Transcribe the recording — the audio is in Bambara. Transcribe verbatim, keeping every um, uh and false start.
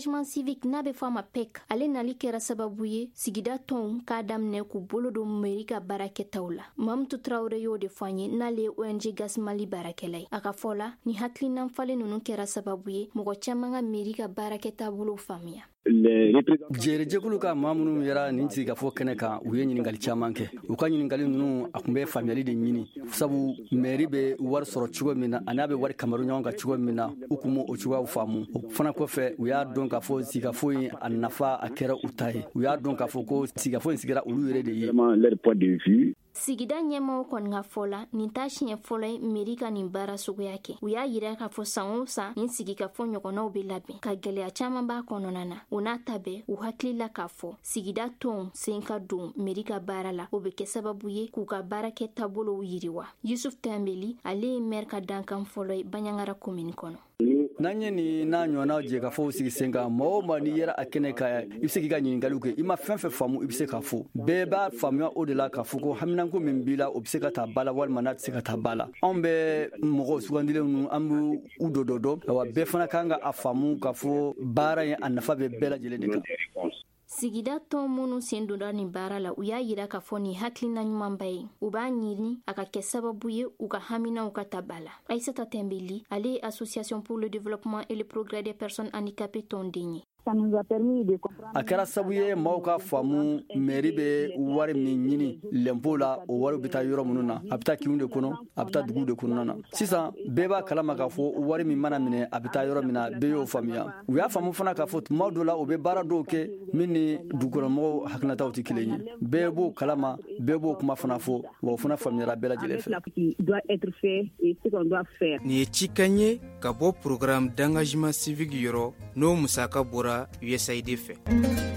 d'engagement civique n'a be fama P E C ale nali kɛra sababu ye sigida tɔnw k'a daminɛ k'u bolo don mairie ka baarakɛtaw la. Mamutu Traore y'o de fɔ an ye n'ale ye O N G Gas Mali baarakɛla ye. A ka fɔ la ni hakilina falen ninnu kɛra sababu ye mɔgɔ caman ka mairie ka baarakɛta bolo faamuya. Jɛrɛjɛkulu ka maa minnu yɛrɛ nin sigi ka fɔ kɛnɛ kan u ye ɲininkali caman kɛ. U ka ɲininkali ninnu a tun bɛ faamuyali de ɲini sabu mairie bɛ wari sɔrɔ cogo min na a n'a bɛ wari kamaru ɲɔgɔn kan cogo min na u kun m'o cogoyaw faamu. O fana kɔfɛ u y'a dɔn k'a fɔ sigikafo in a nafa a kɛra u ta ye. U y'a dɔn k'a fɔ ko sigikafo in sigira olu yɛrɛ de ye. Sigida ɲɛmaaw kɔni ka fɔ la nin t'a siɲɛ fɔlɔ ye mairie ka nin baara suguya kɛ. U y'a yira k'a fɔ san o san nin sigikafo ɲɔgɔnnaw bɛ labɛn ka gɛlɛya caman b'a kɔnɔna na. O n'a ta bɛɛ u hakili la k'a fɔ sigida tɔnw sen ka don mairie ka baara la o bɛ kɛ sababu ye k'u ka baarakɛ taabolow yiriwa. Yusuf Tambeli ale ye maire ka dankan fɔlɔ ye Baɲangara commune kɔnɔ. N'an ye nin n'a ɲɔgɔnna jɛkafɔw sigi sen kan mɔgɔ o maa n'i yɛrɛ a kɛnɛ ka i bɛ se k'i ka ɲininkaliw kɛ i ma fɛn fɛn faamu i bɛ se k'a fɔ bɛɛ b'a faamuya o de la k'a fɔ ko haminanko min b'i la o bɛ se ka taa ba la walima n'a tɛ se ka taa ba la. Anw bɛ mɔgɔw sugandilen ninnu an bɛ u dɔ dɔ dɔn wa bɛɛ fana kan ka a faamu k'a fɔ baara in a nafa bɛ bɛɛ lajɛlen de kan. Sigida tɔn minnu sen donna nin baara la u y'a yira k'a fɔ nin hakilina ɲumanba ye u b'a ɲini a ka kɛ sababu ye u ka haminaw ka ta ba la. Aïssata Tembeli ale ye Association pour le développement et le progrès des personnes handicapées tɔnden ye. A kɛra sabu ye maaw ka faamu mairie bɛ wari min ɲini l'impôt la o wari bɛ taa yɔrɔ minnu na a bɛ taa kinw de kɔnɔ a bɛ taa duguw de kɔnɔna na. Sisan bɛɛ b'a kalama k'a fɔ wari min mana minɛ a bɛ taa yɔrɔ min na bɛɛ y'o faamuya. U y'a faamu fana k'a fɔ tuma dɔw la u bɛ baara dɔw kɛ min ni dugukɔnɔmɔgɔw hakilinataw tɛ kelen ye. Bɛɛ b'o kalama bɛɛ b'o kuma fana fɔ wa o fana faamuyara bɛɛ lajɛlen fɛ. Nin ye cikan ye ka bɔ programme d'engagement civique yɔrɔ n'o musaka bɔra U S A I D fɛ.